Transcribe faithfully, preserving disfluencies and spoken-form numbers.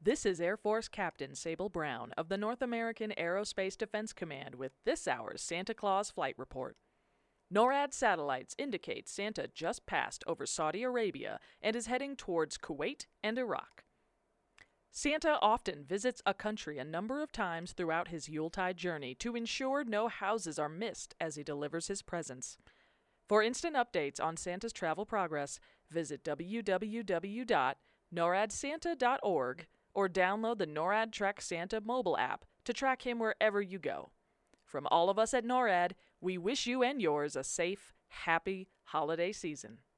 This is Air Force Captain Sable Brown of the North American Aerospace Defense Command with this hour's Santa Claus Flight Report. NORAD satellites indicate Santa just passed over Saudi Arabia and is heading towards Kuwait and Iraq. Santa often visits a country a number of times throughout his Yuletide journey to ensure no houses are missed as he delivers his presents. For instant updates on Santa's travel progress, visit w w w dot norad santa dot org or download the NORAD Trek Santa mobile app to track him wherever you go. From all of us at NORAD, we wish you and yours a safe, happy holiday season.